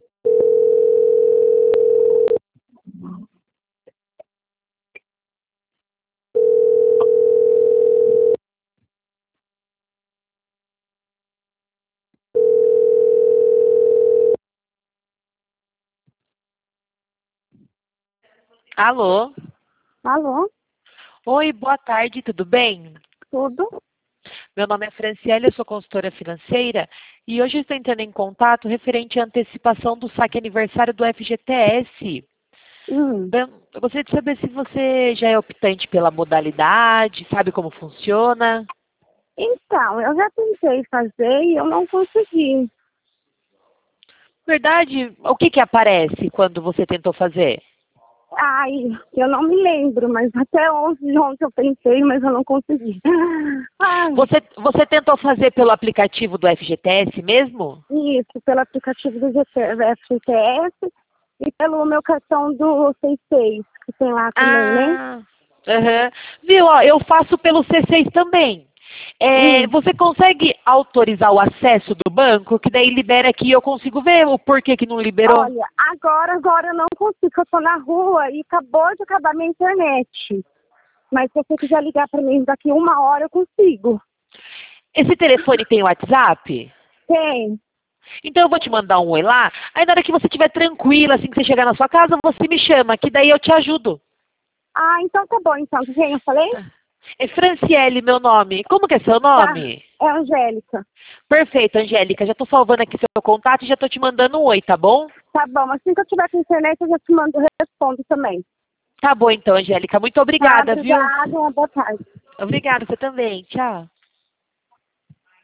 Alô? Alô? Oi, boa tarde, tudo bem? Tudo? Meu nome é Franciele, eu sou consultora financeira e hoje estou entrando em contato referente à antecipação do saque aniversário do FGTS. Eu gostaria de saber se você já é optante pela modalidade, sabe como funciona. Então, eu já tentei fazer e eu não consegui. Verdade, o que que aparece quando você tentou fazer? Ai, eu não me lembro, mas até ontem eu tentei, mas eu não consegui. Ai, Você tentou fazer pelo aplicativo do FGTS mesmo? isso, pelo aplicativo do FGTS e pelo meu cartão do 66, que tem lá também, né? Ah, aham. Viu, ó, eu faço pelo C6 também. Hum. Você consegue autorizar o acesso do banco, que daí libera aqui e eu consigo ver o porquê que não liberou? Olha, agora eu não consigo, eu tô na rua e acabou de acabar minha internet. Mas se você quiser ligar para mim daqui 1 hora, eu consigo. Esse telefone tem WhatsApp? Tem. Então eu vou te mandar um oi lá, aí na hora que você estiver tranquila, assim que você chegar na sua casa, você me chama, que daí eu te ajudo. Ah, então tá bom, então. Quem eu falei? É Franciele, meu nome. Como que é seu Tá. nome? É Angélica. Perfeito, Angélica. Já estou salvando aqui seu contato e já estou te mandando um oi, tá bom? Tá bom, assim que eu tiver com internet, eu já te mando, respondo também. Tá bom então, Angélica. Muito Tá, obrigada, viu? obrigada, boa tarde. Obrigada, você também. Tchau.